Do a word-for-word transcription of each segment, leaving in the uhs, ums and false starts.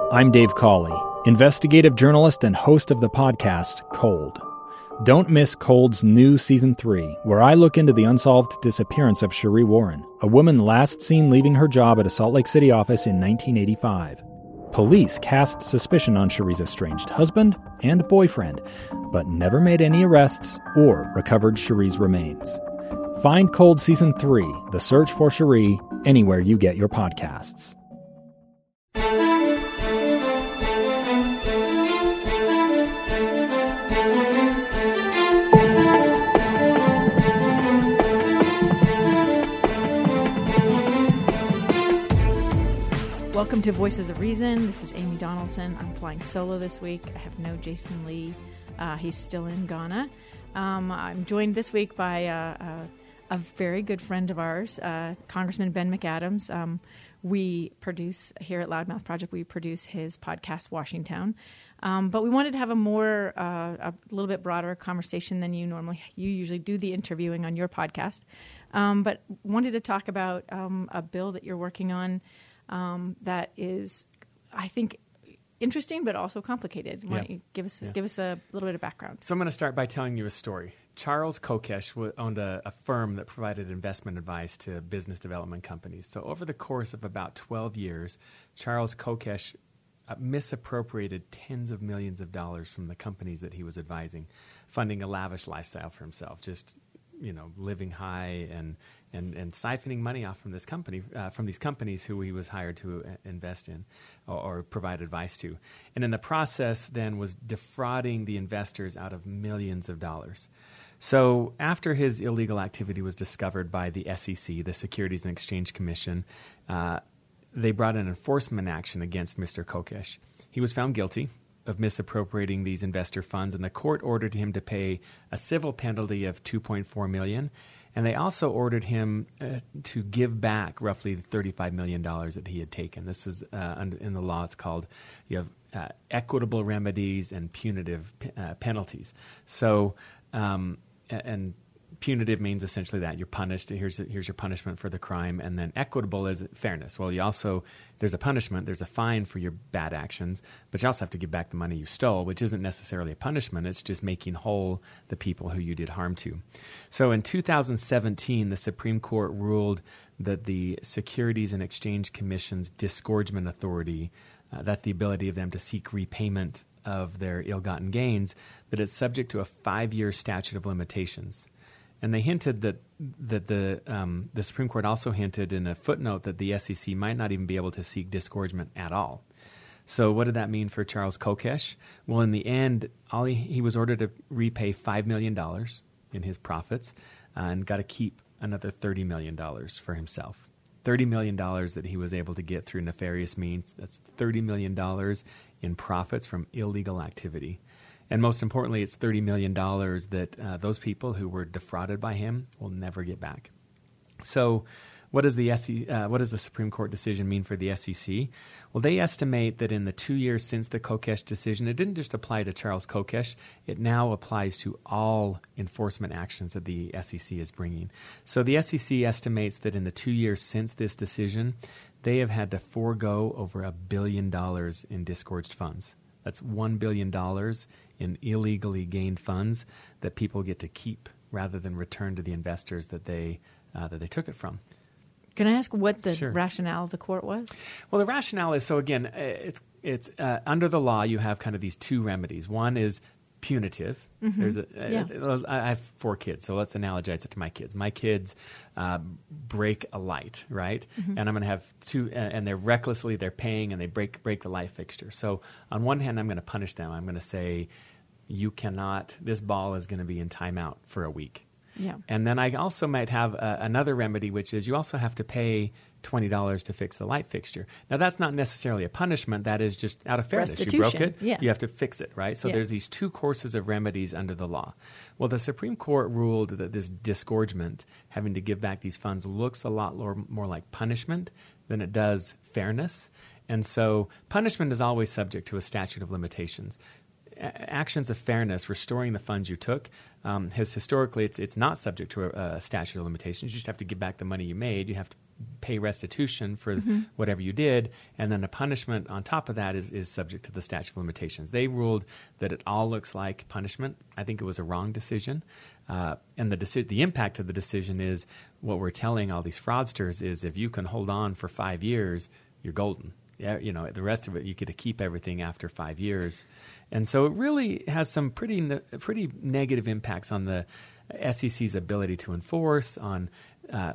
I'm Dave Cawley, investigative journalist and host of the podcast Cold. Don't miss Cold's new Season three, where I look into the unsolved disappearance of Sheree Warren, a woman last seen leaving her job at a Salt Lake City office in nineteen eighty-five. Police cast suspicion on Sheree's estranged husband and boyfriend, but never made any arrests or recovered Sheree's remains. Find Cold Season three, The Search for Sheree, anywhere you get your podcasts. Welcome to Voices of Reason. This is Amy Donaldson. I'm flying solo this week. I have no Jason Lee. Uh, he's still in Ghana. Um, I'm joined this week by uh, uh, a very good friend of ours, uh, Congressman Ben McAdams. Um, we produce, here at Loudmouth Project, we produce his podcast, Washington. Um, but we wanted to have a more, uh, a little bit broader conversation than you normally, you usually do the interviewing on your podcast. Um, but wanted to talk about um, a bill that you're working on Um, that is, I think, interesting but also complicated. Why don't you give us yeah. give us a little bit of background? So I'm going to start by telling you a story. Charles Kokesh w- owned a, a firm that provided investment advice to business development companies. So over the course of about twelve years, Charles Kokesh uh, misappropriated tens of millions of dollars from the companies that he was advising, funding a lavish lifestyle for himself, just you know, living high and and and siphoning money off from this company, uh, from these companies who he was hired to uh, invest in or, or provide advice to, and in the process, then was defrauding the investors out of millions of dollars. So after his illegal activity was discovered by the S E C, the Securities and Exchange Commission, uh, they brought an enforcement action against Mister Kokesh. He was found guilty of misappropriating these investor funds, and the court ordered him to pay a civil penalty of two point four million dollars, and they also ordered him uh, to give back roughly thirty-five million dollars that he had taken. This is, uh, under, in the law, it's called, you have uh, equitable remedies and punitive uh, penalties. So, um, and punitive means essentially that you're punished. Here's here's your punishment for the crime, and then equitable is fairness. Well, you also there's a punishment, there's a fine for your bad actions, but you also have to give back the money you stole, which isn't necessarily a punishment. It's just making whole the people who you did harm to. So, in two thousand seventeen, the Supreme Court ruled that the Securities and Exchange Commission's disgorgement authority, uh, that's the ability of them to seek repayment of their ill-gotten gains, that it's subject to a five-year statute of limitations. And they hinted that that the um, the Supreme Court also hinted in a footnote that the S E C might not even be able to seek disgorgement at all. So what did that mean for Charles Kokesh? Well, in the end, all he, he was ordered to repay five million dollars in his profits uh, and got to keep another thirty million dollars for himself. thirty million dollars that he was able to get through nefarious means. That's thirty million dollars in profits from illegal activity. And most importantly, it's thirty million dollars that uh, those people who were defrauded by him will never get back. So what does the S E C, uh, what does the Supreme Court decision mean for the S E C? Well, they estimate that in the two years since the Kokesh decision, it didn't just apply to Charles Kokesh. It now applies to all enforcement actions that the S E C is bringing. So the S E C estimates that in the two years since this decision, they have had to forego over a billion dollars in disgorged funds. That's one billion dollars in illegally gained funds that people get to keep rather than return to the investors that they uh, that they took it from. Can I ask what the Sure. rationale of the court was? Well, the rationale is, so again, it's it's uh, under the law you have kind of these two remedies. One is punitive. Mm-hmm. There's a, yeah. uh, I have four kids, so let's analogize it to my kids. My kids uh, break a light, right? Mm-hmm. And I'm going to have two, uh, and they're recklessly, they're paying, and they break break the light fixture. So on one hand, I'm going to punish them. I'm going to say, you cannot, this ball is going to be in timeout for a week. Yeah. And then I also might have uh, another remedy, which is you also have to pay twenty dollars to fix the light fixture. Now, that's not necessarily a punishment. That is just out of fairness. You broke it, yeah. you have to fix it, right? So yeah. there's these two courses of remedies under the law. Well, the Supreme Court ruled that this disgorgement, having to give back these funds, looks a lot more, more like punishment than it does fairness. And so punishment is always subject to a statute of limitations. Actions of fairness, restoring the funds you took, um, has historically, it's it's not subject to a, a statute of limitations. You just have to give back the money you made. You have to pay restitution for Mm-hmm. whatever you did, and then the punishment on top of that is, is subject to the statute of limitations. They ruled that it all looks like punishment. I think it was a wrong decision. Uh, and the deci- the impact of the decision is what we're telling all these fraudsters is if you can hold on for five years, you're golden. Yeah, you know, the rest of it, you get to keep everything after five years. And so it really has some pretty ne- pretty negative impacts on the S E C's ability to enforce, on uh,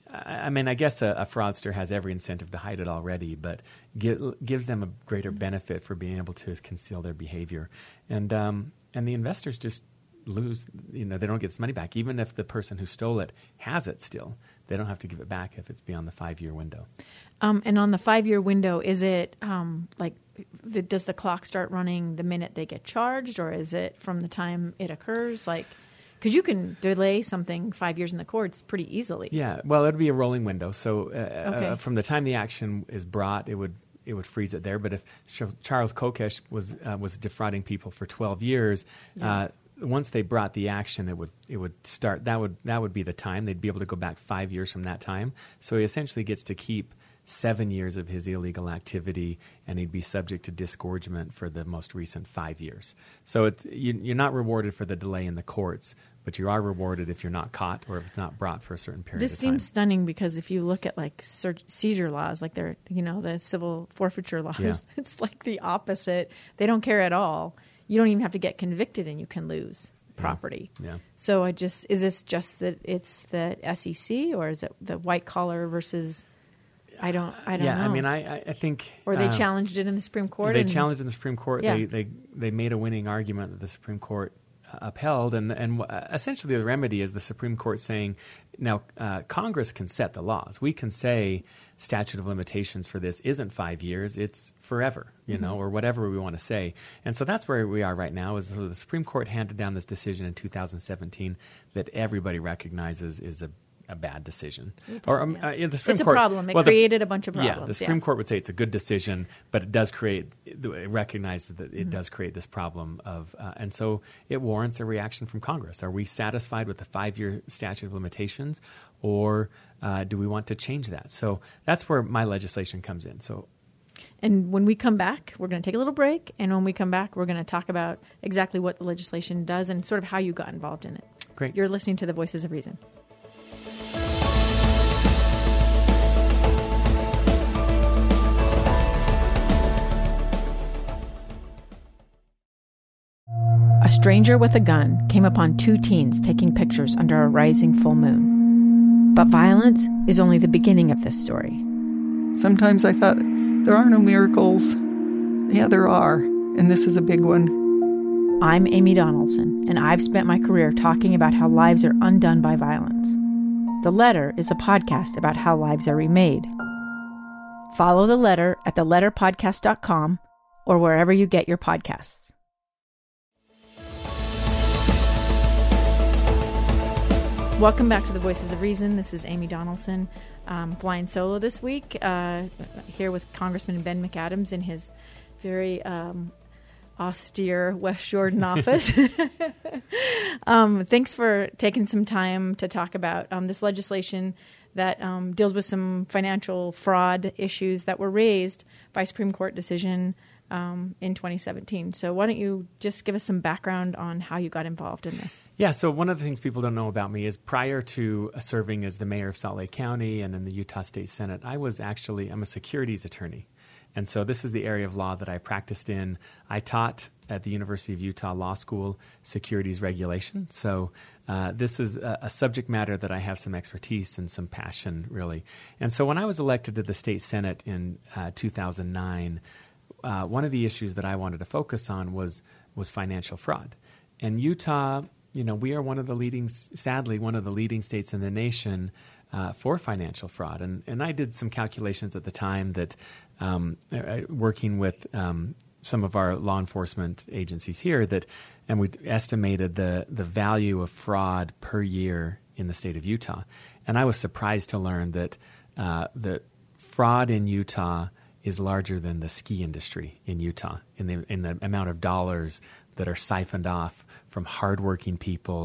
I mean, I guess a, a fraudster has every incentive to hide it already, but gi- gives them a greater benefit for being able to conceal their behavior. And um, and the investors just lose, you know, they don't get this money back. Even if the person who stole it has it still, they don't have to give it back if it's beyond the five-year window. Um, and on the five-year window, is it um, like, the, does the clock start running the minute they get charged, or is it from the time it occurs? Like, because you can delay something five years in the courts pretty easily. Yeah, well, it would be a rolling window. So uh, Okay. uh, from the time the action is brought, it would it would freeze it there. But if Ch- Charles Kokesh was uh, was defrauding people for twelve years, Yeah. uh, once they brought the action, it would it would start. That would that would be the time they'd be able to go back five years from that time. So he essentially gets to keep seven years of his illegal activity, and he'd be subject to disgorgement for the most recent five years. So it's, you, you're not rewarded for the delay in the courts, but you are rewarded if you're not caught or if it's not brought for a certain period This of time. seems stunning because if you look at like search, seizure laws, like they're, you know, the civil forfeiture laws, Yeah. it's like the opposite. They don't care at all. You don't even have to get convicted and you can lose property. Yeah. So I just, is this just that it's the S E C, or is it the white collar versus, I don't, I don't yeah, know. I mean, I, I think... Or they uh, challenged it in the Supreme Court. They and, challenged in the Supreme Court. Yeah. They, they they made a winning argument that the Supreme Court uh, upheld. And, and uh, essentially the remedy is the Supreme Court saying, now, uh, Congress can set the laws. We can say statute of limitations for this isn't five years, it's forever, you Mm-hmm. know, or whatever we want to say. And so that's where we are right now, is the Supreme Court handed down this decision in two thousand seventeen that everybody recognizes is a a bad decision. Or um, Yeah. uh, yeah, the Supreme It's a Court, problem. It well, the- created a bunch of Yeah, problems. the Supreme Yeah. Court would say it's a good decision, but it does create, it recognizes that it Mm-hmm. does create this problem of, uh, and so it warrants a reaction from Congress. Are we satisfied with the five-year statute of limitations, or uh, do we want to change that? So that's where my legislation comes in. So And when we come back, we're going to take a little break. And when we come back, we're going to talk about exactly what the legislation does and sort of how you got involved in it. great. You're listening to the Voices of Reason. A stranger with a gun came upon two teens taking pictures under a rising full moon. But violence is only the beginning of this story. Sometimes I thought, there are no miracles. Yeah, there are, and this is a big one. I'm Amy Donaldson, and I've spent my career talking about how lives are undone by violence. The Letter is a podcast about how lives are remade. Follow The Letter at the letter podcast dot com or wherever you get your podcasts. Welcome back to the Voices of Reason. This is Amy Donaldson. Um, flying solo this week, uh, here with Congressman Ben McAdams in his very um, austere West Jordan office. um, thanks for taking some time to talk about um, this legislation that um, deals with some financial fraud issues that were raised by Supreme Court decision um, in twenty seventeen. So why don't you just give us some background on how you got involved in this? Yeah, so one of the things people don't know about me is prior to uh, serving as the mayor of Salt Lake County and in the Utah State Senate, I was actually, I'm a securities attorney. And so this is the area of law that I practiced in. I taught at the University of Utah Law School securities regulation. So uh, this is a, a subject matter that I have some expertise and some passion, really. And so when I was elected to the state Senate in uh, two thousand nine, uh, one of the issues that I wanted to focus on was was financial fraud. And Utah, you know, we are one of the leading, sadly, one of the leading states in the nation uh, for financial fraud. And and I did some calculations at the time that um, working with um, some of our law enforcement agencies here that, and we estimated the the value of fraud per year in the state of Utah. And I was surprised to learn that uh, the fraud in Utah is larger than the ski industry in Utah in the in the amount of dollars that are siphoned off from hardworking people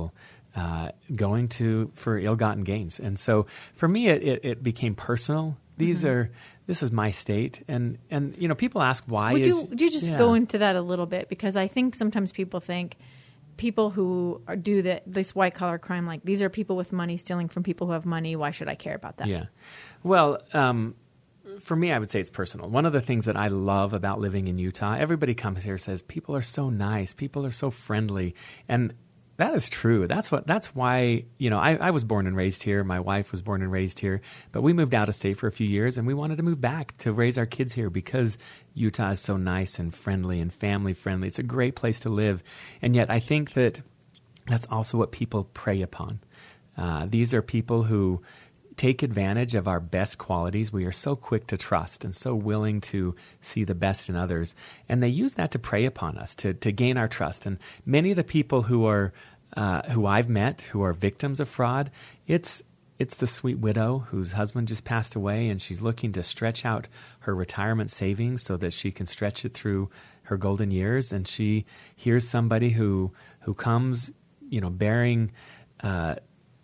uh, going to for ill-gotten gains. And so for me, it, it, it became personal. These mm-hmm. are this is my state, and and you know, people ask why. Would is, you would you just yeah. go into that a little bit, because I think sometimes people think people who are, do the, this white collar crime, like these are people with money stealing from people who have money. Why should I care about that? Yeah, well. Um, For me, I would say it's personal. One of the things that I love about living in Utah, everybody comes here and says, people are so nice, people are so friendly. And that is true. That's what. That's why, you know, I, I was born and raised here. My wife was born and raised here. But we moved out of state for a few years, and we wanted to move back to raise our kids here because Utah is so nice and friendly and family friendly. It's a great place to live. And yet I think that that's also what people prey upon. Uh, these are people who take advantage of our best qualities. We are so quick to trust and so willing to see the best in others. And they use that to prey upon us, to, to gain our trust. And many of the people who are uh, who I've met who are victims of fraud, it's it's the sweet widow whose husband just passed away, and she's looking to stretch out her retirement savings so that she can stretch it through her golden years. And she hears somebody who who comes, you know, bearing uh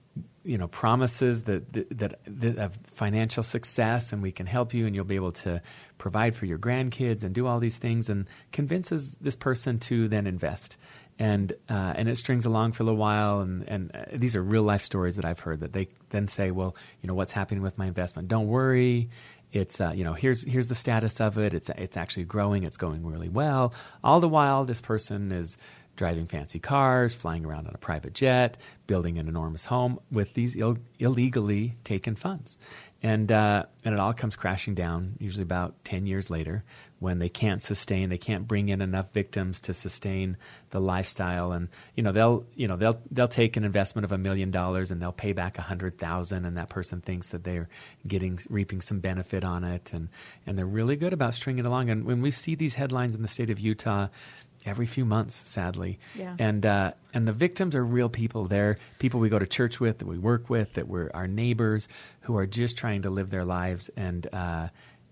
you know, promises that, that, that, that of financial success, and we can help you, and you'll be able to provide for your grandkids and do all these things, and convinces this person to then invest. And uh, and it strings along for a little while, and, and uh, these are real life stories that I've heard, that they then say, well, you know, what's happening with my investment? Don't worry. It's, uh, you know, here's here's the status of it. It's it's actually growing. It's going really well. All the while, this person is driving fancy cars, flying around on a private jet, building an enormous home with these Ill- illegally taken funds. And uh, and it all comes crashing down, usually about ten years later, when they can't sustain, they can't bring in enough victims to sustain the lifestyle. And you know they'll you know they'll they'll take an investment of a million dollars and they'll pay back a hundred thousand, and that person thinks that they're getting reaping some benefit on it, and and they're really good about stringing it along. And when we see these headlines in the state of Utah every few months, sadly. Yeah. And uh, and the victims are real people. They're people we go to church with, that we work with, that we're our neighbors, who are just trying to live their lives and uh,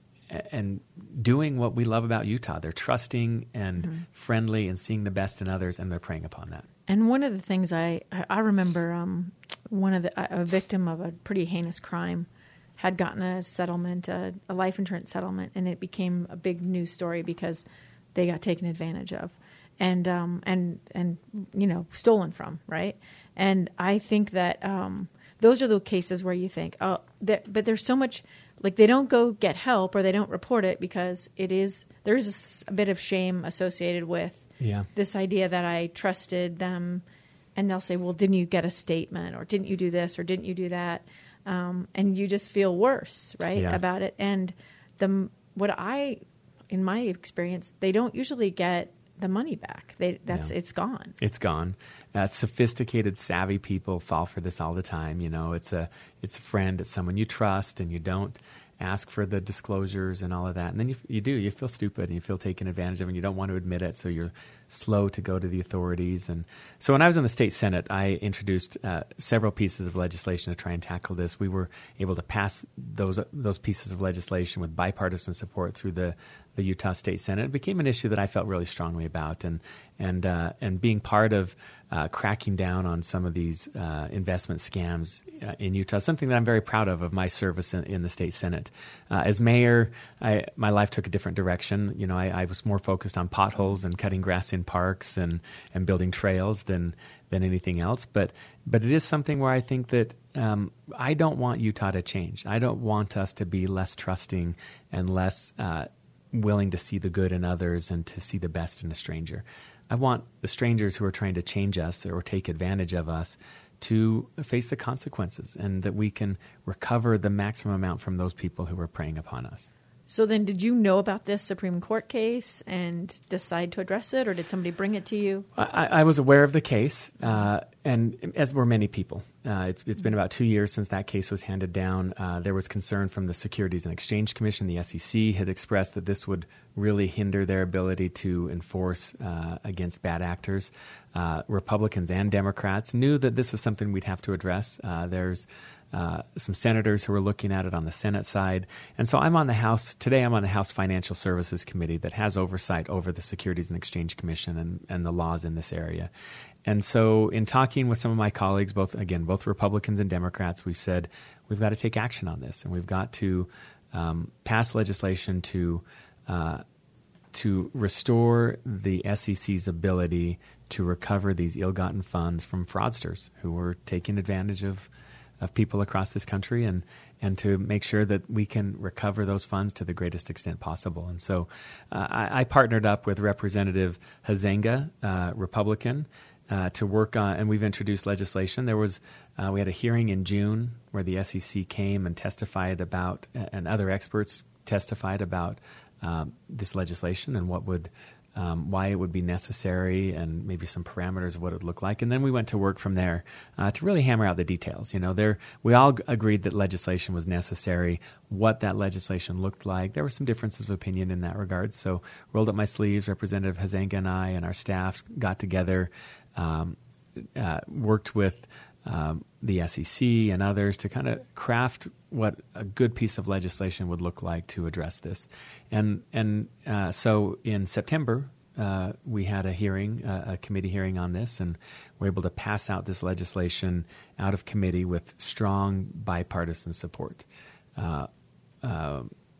and doing what we love about Utah. They're trusting and mm-hmm. friendly and seeing the best in others, and they're preying upon that. And one of the things I I remember, um, one of the a victim of a pretty heinous crime had gotten a settlement, a, a life insurance settlement, and it became a big news story because they got taken advantage of, and um, and and you know, stolen from, right? And I think that um, those are the cases where you think, oh, but there's so much, like they don't go get help or they don't report it because it is there's a, a bit of shame associated with yeah. this idea that I trusted them, and they'll say, well, didn't you get a statement, or didn't you do this, or didn't you do that, um, and you just feel worse, right, yeah. about it. And the what I in my experience, they don't usually get the money back. They that's yeah. it's gone. It's gone. Uh, sophisticated, savvy people fall for this all the time. You know, it's a it's a friend, it's someone you trust, and you don't ask for the disclosures and all of that. And then you you do. You feel stupid, and you feel taken advantage of, and you don't want to admit it, so you're slow to go to the authorities. And so when I was in the state Senate, I introduced uh, several pieces of legislation to try and tackle this. We were able to pass those those pieces of legislation with bipartisan support through the, the Utah State Senate. It became an issue that I felt really strongly about, and and uh, and being part of uh, cracking down on some of these uh, investment scams uh, in Utah, something that I'm very proud of, of my service in, in the state Senate. Uh, as mayor, I, my life took a different direction. You know, I, I was more focused on potholes and cutting grass in parks and, and building trails than than anything else. But but it is something where I think that um, I don't want Utah to change. I don't want us to be less trusting and less uh, willing to see the good in others and to see the best in a stranger. I want the strangers who are trying to change us or take advantage of us to face the consequences, and that we can recover the maximum amount from those people who are preying upon us. So then did you know about this Supreme Court case and decide to address it, or did somebody bring it to you? I, I was aware of the case, uh, and as were many people. Uh, it's, it's been about two years since that case was handed down. Uh, there was concern from the Securities and Exchange Commission. The S E C had expressed that this would really hinder their ability to enforce uh, against bad actors. Uh, Republicans and Democrats knew that this was something we'd have to address. Uh, there's uh, some senators who are looking at it on the Senate side. And so I'm on the House, today I'm on the House Financial Services Committee that has oversight over the Securities and Exchange Commission and, and the laws in this area. And so in talking with some of my colleagues, both, again, both Republicans and Democrats, we've said we've got to take action on this, and we've got to um, pass legislation to uh, to restore the S E C's ability to recover these ill-gotten funds from fraudsters who were taking advantage of, of people across this country, and, and to make sure that we can recover those funds to the greatest extent possible. And so uh, I, I partnered up with Representative Hazenga, uh, Republican, uh, to work on, and we've introduced legislation. There was, uh, we had a hearing in June where the S E C came and testified about, and other experts testified about um, this legislation and what would Um, why it would be necessary, and maybe some parameters of what it would look like. And then we went to work from there uh, to really hammer out the details. You know, there we all g- agreed that legislation was necessary. What that legislation looked like, there were some differences of opinion in that regard. So rolled up my sleeves. Representative Hazenga and I and our staffs got together, um, uh, worked with um, the S E C and others to kind of craft what a good piece of legislation would look like to address this. And and uh, so in September, uh, we had a hearing, uh, a committee hearing on this, and were able to pass out this legislation out of committee with strong bipartisan support. Uh, uh,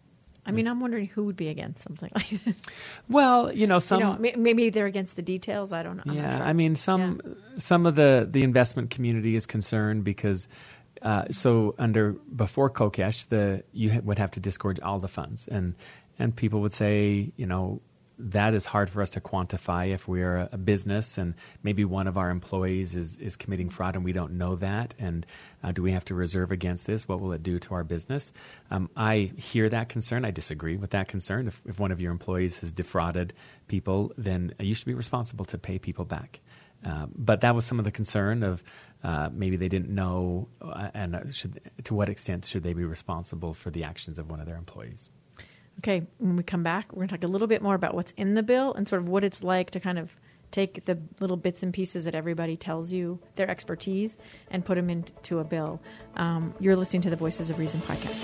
I mean, I'm wondering who would be against something like this. Well, you know, some you know, may- maybe they're against the details. I don't know. I'm yeah, not sure. I mean, some Yeah. some of the, the investment community is concerned because uh, so under before Kokesh, the you ha- would have to disgorge all the funds, and and people would say, you know, that is hard for us to quantify if we are a business and maybe one of our employees is, is committing fraud and we don't know that. And uh, do we have to reserve against this? What will it do to our business? Um, I hear that concern. I disagree with that concern. If, if one of your employees has defrauded people, then you should be responsible to pay people back. Uh, but that was some of the concern of uh, maybe they didn't know, uh, and should, to what extent should they be responsible for the actions of one of their employees? Okay, when we come back, we're going to talk a little bit more about what's in the bill and sort of what it's like to kind of take the little bits and pieces that everybody tells you, their expertise, and put them into a bill. Um, you're listening to the Voices of Reason podcast.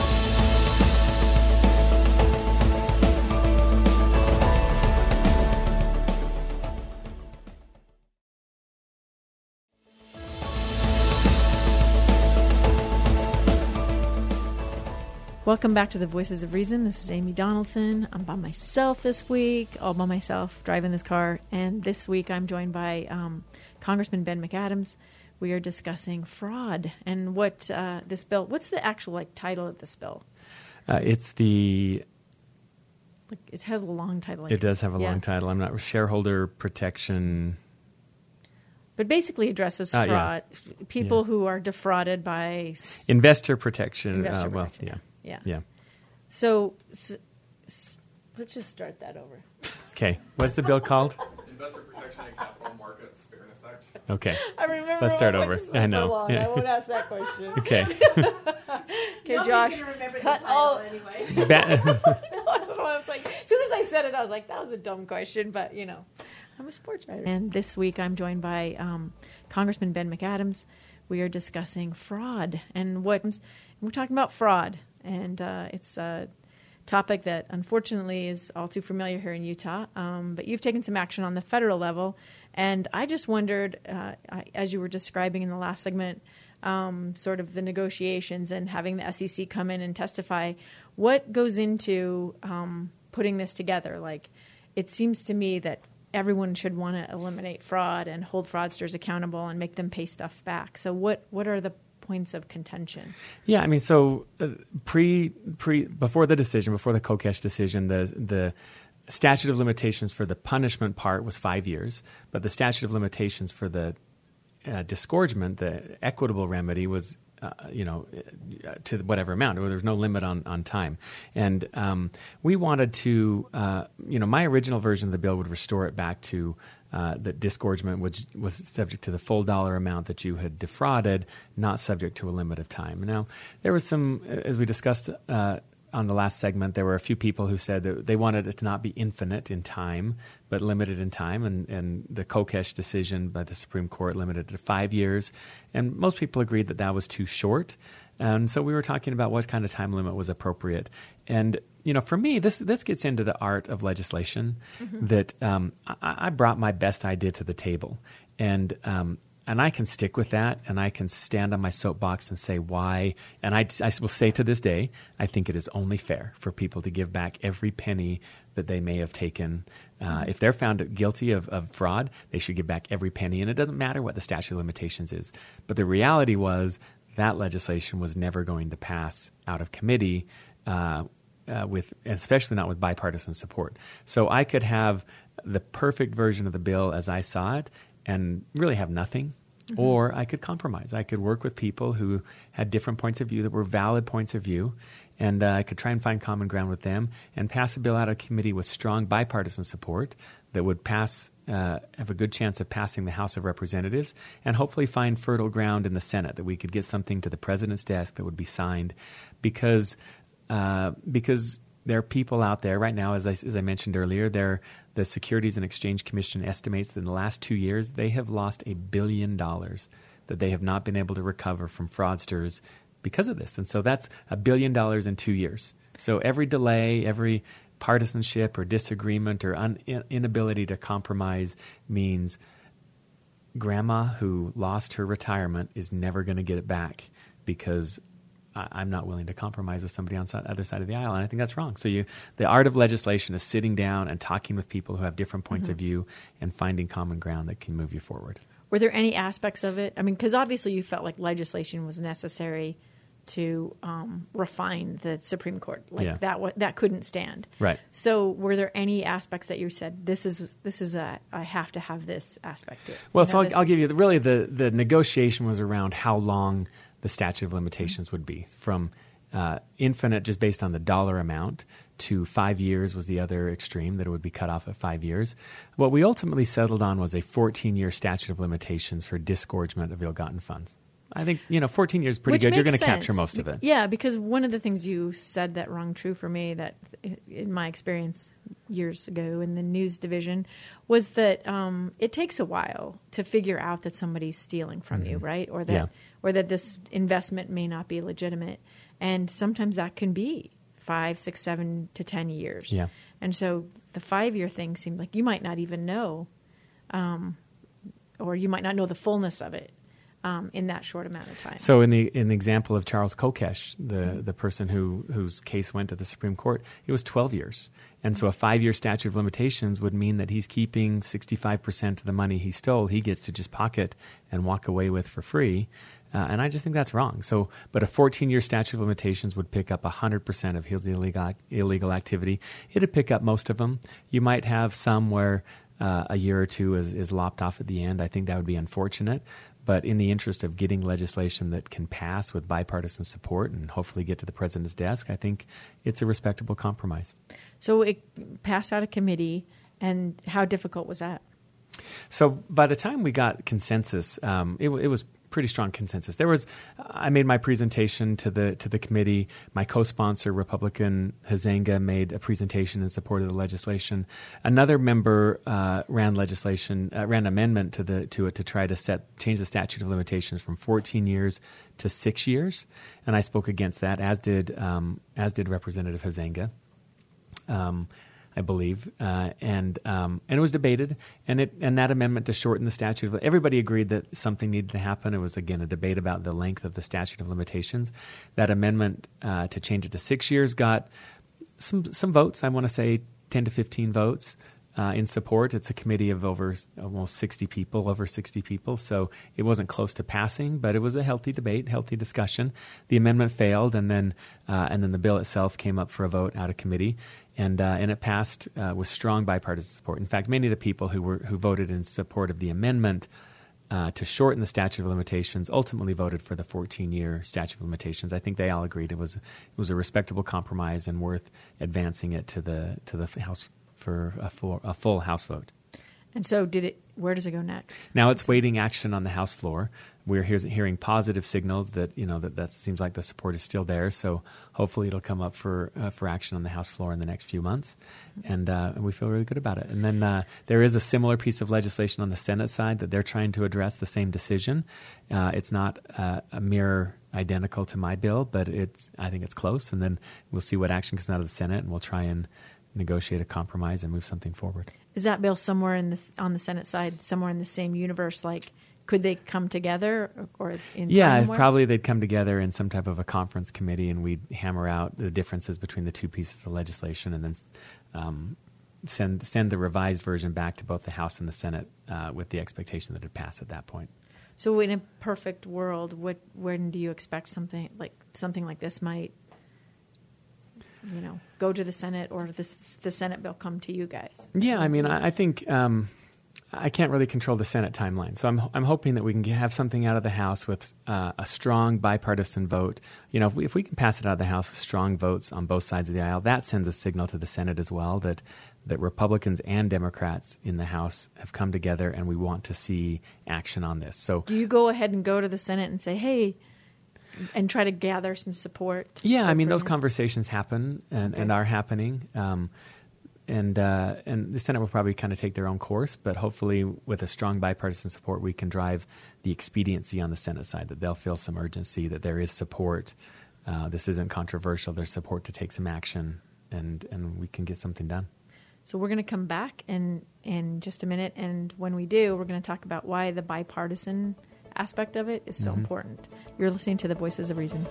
Welcome back to the Voices of Reason. This is Amy Donaldson. I'm by myself this week, all by myself, driving this car. And this week I'm joined by um, Congressman Ben McAdams. We are discussing fraud and what uh, this bill, what's the actual like title of this bill? Uh, it's the... Like, it has a long title. Like, it does have a yeah. long title. I'm not... Shareholder Protection... But basically addresses Uh, fraud, yeah. people Yeah. who are defrauded by... s- Investor Protection. Investor uh, well, protection. yeah. Yeah. Yeah. So, s s let's just start that over. Okay. What's the bill called? Investor Protection and Capital Markets Fairness Act. Okay. I remember. Let's start I was over. like, this is I so know. long. Yeah. I won't ask that question. Okay. Okay, Josh. Cut all. anyway. Ba- I was like, as soon as I said it, I was like, that was a dumb question, but you know, I'm a sports writer. And this week, I'm joined by um, Congressman Ben McAdams. We are discussing fraud and what we're talking about. Fraud, and uh, it's a topic that unfortunately is all too familiar here in Utah. Um, but you've taken some action on the federal level, and I just wondered, uh, I, as you were describing in the last segment, um, sort of the negotiations and having the S E C come in and testify, what goes into um, putting this together? Like, it seems to me that everyone should want to eliminate fraud and hold fraudsters accountable and make them pay stuff back. So what, what are the points of contention? yeah, I mean, so uh, pre pre before the decision, before the Kokesh decision, the the statute of limitations for the punishment part was five years, but the statute of limitations for the uh, disgorgement, the equitable remedy, was uh, you know uh, to whatever amount. There was no limit on on time, and um, we wanted to uh, you know my original version of the bill would restore it back to. Uh, that disgorgement was, was subject to the full dollar amount that you had defrauded, not subject to a limit of time. Now, there was some, as we discussed uh, on the last segment, there were a few people who said that they wanted it to not be infinite in time, but limited in time. And, and the Kokesh decision by the Supreme Court limited it to five years. And most people agreed that that was too short. And so we were talking about what kind of time limit was appropriate. And, you know, for me, this this gets into the art of legislation, mm-hmm. that um, I, I brought my best idea to the table. And um, and I can stick with that, and I can stand on my soapbox and say why. And I, I will say to this day, I think it is only fair for people to give back every penny that they may have taken. Uh, if they're found guilty of, of fraud, they should give back every penny. And it doesn't matter what the statute of limitations is. But the reality was that legislation was never going to pass out of committee, uh, uh, with especially not with bipartisan support. So I could have the perfect version of the bill as I saw it and really have nothing. Mm-hmm. Or I could compromise. I could work with people who had different points of view that were valid points of view, and uh, I could try and find common ground with them and pass a bill out of committee with strong bipartisan support that would pass, uh, have a good chance of passing the House of Representatives, and hopefully find fertile ground in the Senate, that we could get something to the president's desk that would be signed, because uh, because there are people out there right now, as I, as I mentioned earlier, there the Securities and Exchange Commission estimates that in the last two years, they have lost a billion dollars that they have not been able to recover from fraudsters because of this. And so that's a billion dollars in two years. So every delay, every partisanship or disagreement or un- inability to compromise means grandma who lost her retirement is never going to get it back because I'm not willing to compromise with somebody on the other side of the aisle, and I think that's wrong. So you, the art of legislation is sitting down and talking with people who have different points mm-hmm. of view and finding common ground that can move you forward. Were there any aspects of it? I mean, because obviously you felt like legislation was necessary to um, refine the Supreme Court. Like yeah. that w- that couldn't stand. Right. So were there any aspects that you said, this is this is a, I have to have this aspect to it? Well, you know, so I'll, I'll is- give you, the, really the, the negotiation was around how long the statute of limitations would be, from uh, infinite just based on the dollar amount to five years was the other extreme, that it would be cut off at five years. What we ultimately settled on was a fourteen-year statute of limitations for disgorgement of ill-gotten funds. I think, you know, fourteen years is pretty Which good. You're going makes to sense. capture most of it. Yeah, because one of the things you said that rung true for me, that in my experience years ago in the news division, was that um, it takes a while to figure out that somebody's stealing from mm-hmm. you, right? Or that, yeah. or that this investment may not be legitimate. And sometimes that can be five, six, seven to ten years. Yeah. And so the five-year thing seemed like you might not even know, um, or you might not know the fullness of it. Um, in that short amount of time. So in the in the example of Charles Kokesh, the, mm-hmm. the person who whose case went to the Supreme Court, it was twelve years. And mm-hmm. so a five-year statute of limitations would mean that he's keeping sixty-five percent of the money he stole, he gets to just pocket and walk away with for free. Uh, and I just think that's wrong. So, but a fourteen-year statute of limitations would pick up one hundred percent of his illegal, illegal activity. It'd pick up most of them. You might have some where uh, a year or two is, is lopped off at the end. I think that would be unfortunate. But in the interest of getting legislation that can pass with bipartisan support and hopefully get to the president's desk, I think it's a respectable compromise. So it passed out of committee, and how difficult was that? So by the time we got consensus, um, it, it was pretty strong consensus. There was, I made my presentation to the to the committee. My co-sponsor, Republican Huizenga, made a presentation in support of the legislation. Another member uh, ran legislation, uh, ran amendment to the to it to try to set change the statute of limitations from fourteen years to six years, and I spoke against that. As did um, as did Representative Huizenga. Um, I believe, uh, and um, and it was debated, and it and that amendment to shorten the statute of, everybody agreed that something needed to happen. It was again a debate about the length of the statute of limitations. That amendment uh, to change it to six years got some some votes. I want to say ten to fifteen votes uh, in support. It's a committee of over almost sixty people, over sixty people, so it wasn't close to passing, but it was a healthy debate, healthy discussion. The amendment failed, and then uh, and then the bill itself came up for a vote out of committee. And uh, and it passed uh, with strong bipartisan support. In fact, many of the people who were who voted in support of the amendment uh, to shorten the statute of limitations ultimately voted for the fourteen-year statute of limitations. I think they all agreed it was it was a respectable compromise and worth advancing it to the to the House for a full a full House vote. And so, did it where does it go next? Now it's waiting action on the House floor. We're hear- hearing positive signals that, you know, that, that seems like the support is still there. So hopefully it'll come up for uh, for action on the House floor in the next few months. And, uh, and we feel really good about it. And then uh, there is a similar piece of legislation on the Senate side that they're trying to address the same decision. Uh, it's not uh, a mirror identical to my bill, but it's I think it's close. And then we'll see what action comes out of the Senate, and we'll try and negotiate a compromise and move something forward. Is that bill somewhere in this on the Senate side, somewhere in the same universe? Like, could they come together, or in yeah, time probably they'd come together in some type of a conference committee, and we'd hammer out the differences between the two pieces of legislation, and then um, send send the revised version back to both the House and the Senate uh, with the expectation that it'd pass at that point. So, in a perfect world, what when do you expect something like something like this might, you know, go to the Senate, or this, the Senate bill come to you guys? Yeah, I mean, I, I think um, I can't really control the Senate timeline, so I'm I'm hoping that we can have something out of the House with uh, a strong bipartisan vote. You know, if we, if we can pass it out of the House with strong votes on both sides of the aisle, that sends a signal to the Senate as well that that Republicans and Democrats in the House have come together, and we want to see action on this. So, do you go ahead and go to the Senate and say, "Hey," and try to gather some support? Yeah, I mean, bring those in? conversations happen and, Okay. and are happening. Um, and uh, and the Senate will probably kind of take their own course, but hopefully with a strong bipartisan support, we can drive the expediency on the Senate side, that they'll feel some urgency, that there is support. Uh, this isn't controversial. There's support to take some action, and, and we can get something done. So we're going to come back in, in just a minute, and when we do, we're going to talk about why the bipartisan aspect of it is so Mm-hmm. important. You're listening to The Voices of Reason.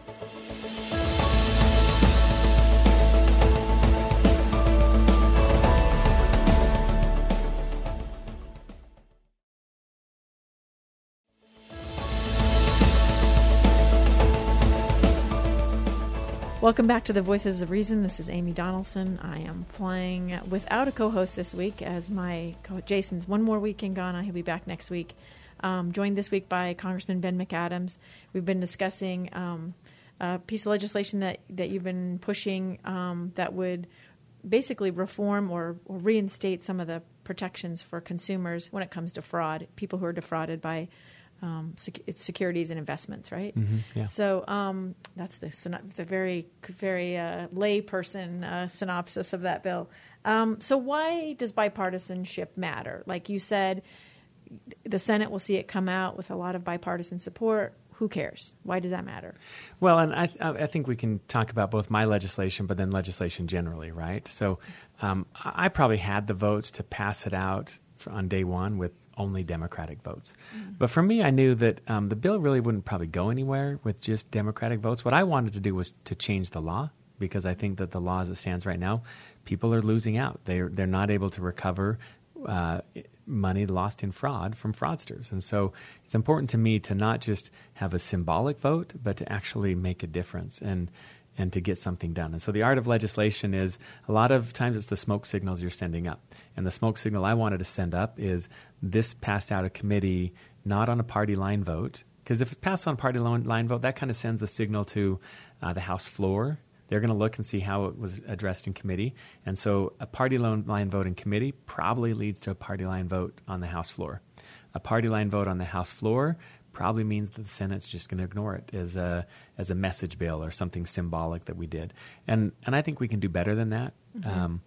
Welcome back to The Voices of Reason. This is Amy Donaldson. I am flying without a co-host this week, as my co- Jason's one more week in Ghana. He'll be back next week. Um, joined this week by Congressman Ben McAdams. We've been discussing um, a piece of legislation that, that you've been pushing um, that would basically reform or, or reinstate some of the protections for consumers when it comes to fraud, people who are defrauded by um, sec- it's securities and investments, right? Mm-hmm, yeah. So um, that's the, syno- the very, very uh, layperson uh, synopsis of that bill. Um, so why does bipartisanship matter? Like you said, the Senate will see it come out with a lot of bipartisan support. Who cares? Why does that matter? Well, and I, I think we can talk about both my legislation, but then legislation generally, right? So um, I probably had the votes to pass it out for, on day one with only Democratic votes. Mm-hmm. But for me, I knew that um, the bill really wouldn't probably go anywhere with just Democratic votes. What I wanted to do was to change the law, because I think that the law as it stands right now, people are losing out. They're, they're not able to recover uh, money lost in fraud from fraudsters. And so it's important to me to not just have a symbolic vote, but to actually make a difference and and to get something done. And so the art of legislation is, a lot of times it's the smoke signals you're sending up. And the smoke signal I wanted to send up is this passed out of committee, not on a party line vote, because if it's passed on a party line vote, that kind of sends the signal to uh, the House floor. They're going to look and see how it was addressed in committee. And so a party line vote in committee probably leads to a party line vote on the House floor. A party line vote on the House floor probably means that the Senate's just going to ignore it as a as a message bill or something symbolic that we did. And and I think we can do better than that. Mm-hmm. Um,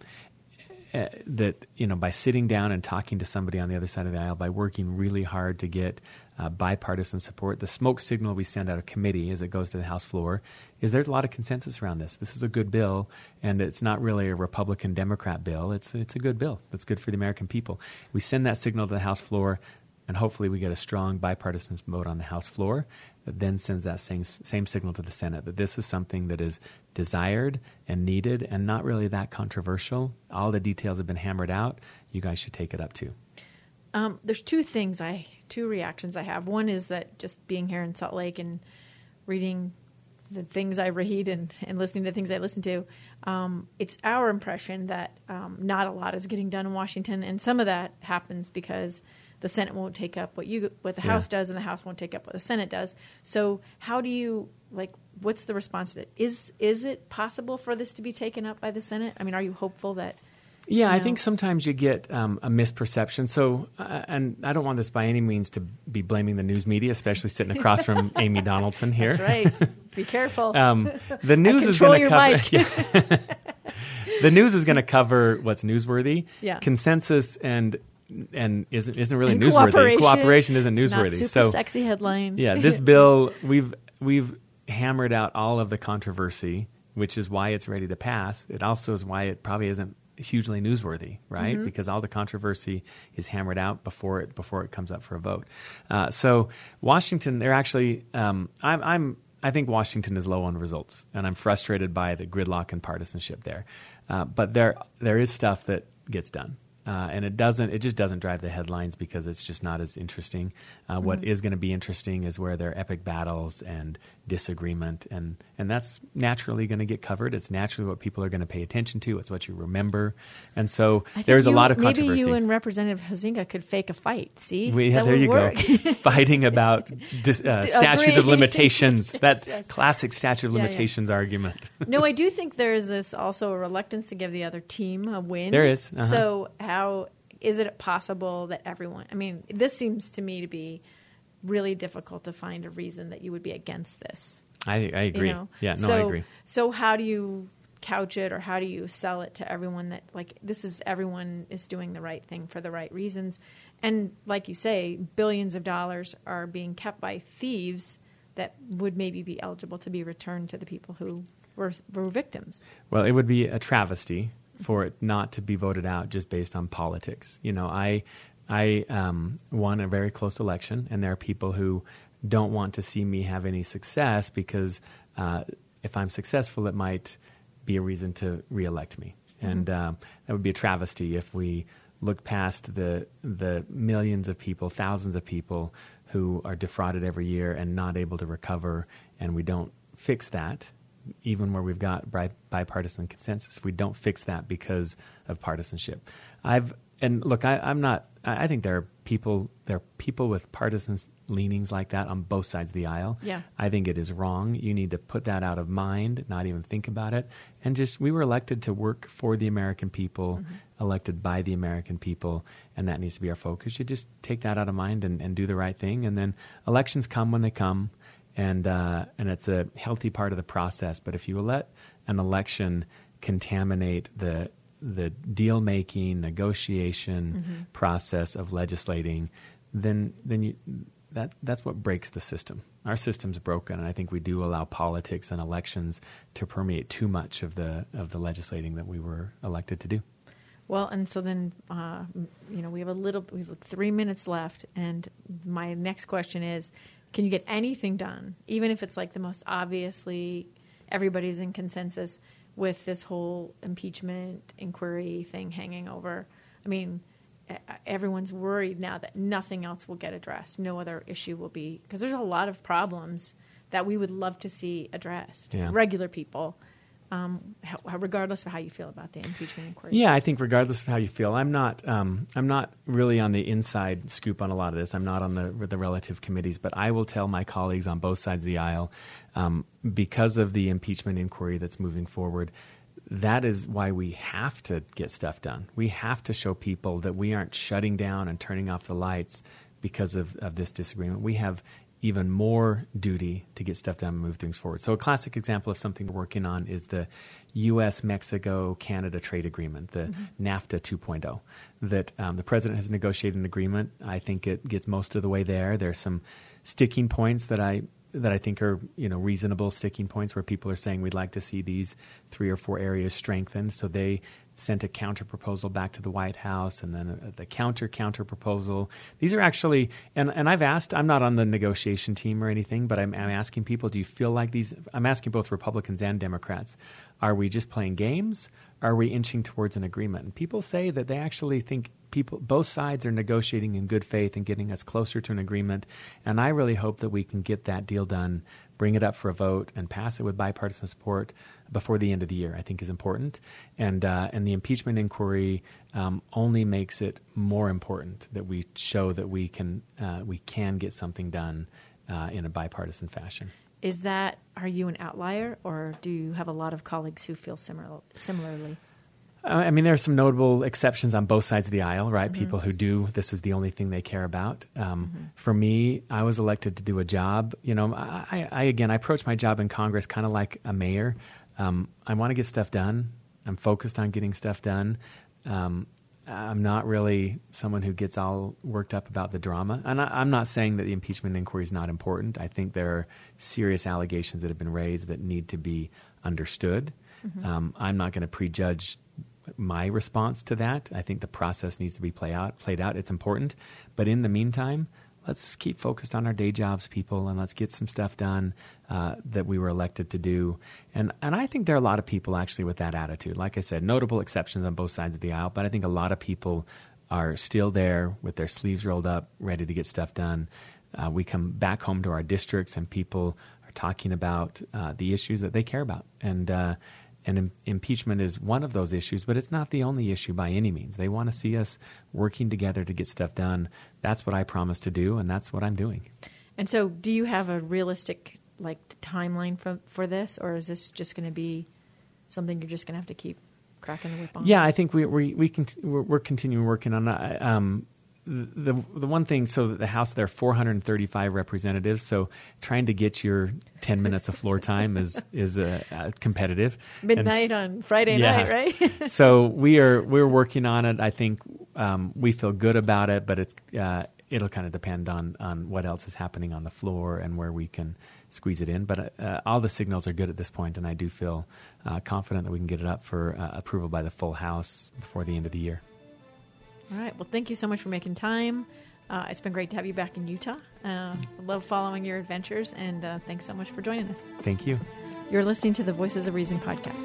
uh, that, you know, by sitting down and talking to somebody on the other side of the aisle, by working really hard to get uh, bipartisan support, the smoke signal we send out of committee as it goes to the House floor is there's a lot of consensus around this. This is a good bill, and it's not really a Republican-Democrat bill. It's it's a good bill. It's good for the American people. We send that signal to the House floor, and hopefully we get a strong bipartisan vote on the House floor that then sends that same, same signal to the Senate that this is something that is desired and needed and not really that controversial. All the details have been hammered out. You guys should take it up too. Um, there's two things I, two reactions I have. One is that just being here in Salt Lake and reading the things I read and, and listening to things I listen to, um, it's our impression that um, not a lot is getting done in Washington, and some of that happens because the Senate won't take up what you what the Yeah. House does, and the House won't take up what the Senate does. So how do you, like, what's the response to it? Is is it possible for this to be taken up by the Senate? I mean, are you hopeful that Yeah, you I know? think sometimes you get um, a misperception. So, uh, and I don't want this by any means to be blaming the news media, especially sitting across from Amy Donaldson here. That's right. Be careful. Um, the news I is control going to your cover. mic. Yeah. The news is going to cover what's newsworthy. Yeah. Consensus and and isn't isn't really And newsworthy. cooperation. Cooperation isn't It's not newsworthy. super so sexy headline. yeah, this bill we've we've hammered out all of the controversy, which is why it's ready to pass. It also is why it probably isn't hugely newsworthy, right? Mm-hmm. Because all the controversy is hammered out before it before it comes up for a vote. Uh, so Washington, they're actually, um, I'm, I'm, I think Washington is low on results, and I'm frustrated by the gridlock and partisanship there. Uh, but there, there is stuff that gets done. Uh, and it doesn't. It just doesn't drive the headlines because it's just not as interesting. Uh, mm-hmm. What is going to be interesting is where there are epic battles and disagreement, and, and that's naturally going to get covered. It's naturally what people are going to pay attention to. It's what you remember, and so I think there's you, a lot of controversy. Maybe you and Representative Huizenga could fake a fight. See, We, yeah, That there would you work. go. Fighting about dis, uh, statute of Agree. limitations. Yes, that yes. classic statute of Yeah, yeah. limitations argument. No, I do think there is this also a reluctance to give the other team a win. There is, uh-huh. So how is it possible that everyone? I mean, this seems to me to be really difficult to find a reason that you would be against this. I, I agree. You know? Yeah, no, so, I agree. So how do you couch it, or how do you sell it to everyone that like this is everyone is doing the right thing for the right reasons, and like you say, billions of dollars are being kept by thieves that would maybe be eligible to be returned to the people who were were victims. Well, it would be a travesty for it not to be voted out just based on politics. You know, I I um, won a very close election, and there are people who don't want to see me have any success because uh, if I'm successful, it might be a reason to reelect me. Mm-hmm. And um, that would be a travesty if we look past the the millions of people, thousands of people who are defrauded every year and not able to recover, and we don't fix that. Even where we've got bi- bipartisan consensus, we don't fix that because of partisanship. I've and look, I, I'm not. I think there are people. There are people with partisan leanings like that on both sides of the aisle. Yeah. I think it is wrong. You need to put that out of mind, not even think about it, and just we were elected to work for the American people, mm-hmm. elected by the American people, and that needs to be our focus. You just take that out of mind and, and do the right thing, and then elections come when they come. And uh, and it's a healthy part of the process. But if you let an election contaminate the the deal making, negotiation mm-hmm. process of legislating, then then you that that's what breaks the system. Our system's broken, and I think we do allow politics and elections to permeate too much of the of the legislating that we were elected to do. Well, and so then uh, you know we have a little we have three minutes left, and my next question is, can you get anything done, even if it's like the most obviously everybody's in consensus with this whole impeachment inquiry thing hanging over? I mean, everyone's worried now that nothing else will get addressed. No other issue will be, because there's a lot of problems that we would love to see addressed. Yeah. Regular people. Um, how, regardless of how you feel about the impeachment inquiry. Yeah, I think regardless of how you feel, I'm not. Um, I'm not really on the inside scoop on a lot of this. I'm not on the the relative committees, but I will tell my colleagues on both sides of the aisle, um, because of the impeachment inquiry that's moving forward. That is why we have to get stuff done. We have to show people that we aren't shutting down and turning off the lights because of, of this disagreement. We have even more duty to get stuff done and move things forward. So a classic example of something we're working on is the U S Mexico Canada trade agreement, the mm-hmm. NAFTA two point oh, that um, the president has negotiated an agreement. I think it gets most of the way there. There's some sticking points that I that I think are, you know, reasonable sticking points where people are saying we'd like to see these three or four areas strengthened. So they sent a counter proposal back to the White House, and then a, the counter counter proposal. These are actually, and, and I've asked, I'm not on the negotiation team or anything, but I'm, I'm asking people, do you feel like these, I'm asking both Republicans and Democrats, are we just playing games? Are we inching towards an agreement? And people say that they actually think people, both sides are negotiating in good faith and getting us closer to an agreement. And I really hope that we can get that deal done, bring it up for a vote, and pass it with bipartisan support before the end of the year, I think is important. And uh, and the impeachment inquiry um, only makes it more important that we show that we can uh, we can get something done uh, in a bipartisan fashion. Is that, are you an outlier, or do you have a lot of colleagues who feel similar, similarly? I mean, there are some notable exceptions on both sides of the aisle, right? Mm-hmm. People who do, this is the only thing they care about. Um, Mm-hmm. For me, I was elected to do a job. You know, I, I again, I approach my job in Congress kind of like a mayor. Um, I want to get stuff done. I'm focused on getting stuff done. Um, I'm not really someone who gets all worked up about the drama. And I, I'm not saying that the impeachment inquiry is not important. I think there are serious allegations that have been raised that need to be understood. Mm-hmm. Um, I'm not going to prejudge my response to that. I think the process needs to be play out, played out. It's important. But in the meantime, let's keep focused on our day jobs, people, and let's get some stuff done uh, that we were elected to do. And and I think there are a lot of people actually with that attitude. Like I said, notable exceptions on both sides of the aisle, but I think a lot of people are still there with their sleeves rolled up, ready to get stuff done. Uh, we come back home to our districts and people are talking about uh, the issues that they care about. And uh, And im- impeachment is one of those issues, but it's not the only issue by any means. They want to see us working together to get stuff done. That's what I promised to do, and that's what I'm doing. And so do you have a realistic like timeline for, for this, or is this just going to be something you're just going to have to keep cracking the whip on? Yeah, I think we, we, we can, we're, we're continuing working on it. Um, The the one thing, so that the House, there are four hundred thirty-five representatives, so trying to get your ten minutes of floor time is is uh, uh, competitive. Midnight And, on Friday yeah. night, right? So we are we're working on it. I think um, we feel good about it, but it's uh, it'll kind of depend on on what else is happening on the floor and where we can squeeze it in. But uh, all the signals are good at this point, and I do feel uh, confident that we can get it up for uh, approval by the full House before the end of the year. All right. Well, thank you so much for making time. Uh, it's been great to have you back in Utah. Uh, I love following your adventures, and uh, thanks so much for joining us. Thank you. You're listening to the Voices of Reason podcast.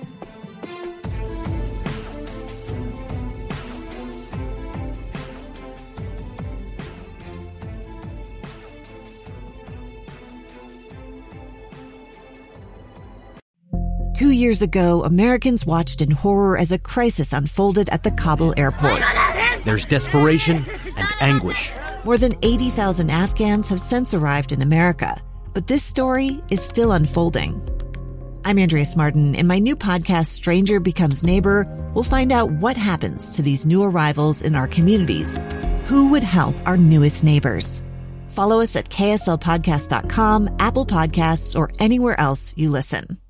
Two years ago, Americans watched in horror as a crisis unfolded at the Kabul airport. There's desperation and anguish. More than eighty thousand Afghans have since arrived in America, but this story is still unfolding. I'm Andrea Smartin. In my new podcast, Stranger Becomes Neighbor, we'll find out what happens to these new arrivals in our communities. Who would help our newest neighbors? Follow us at K S L podcast dot com, Apple Podcasts, or anywhere else you listen.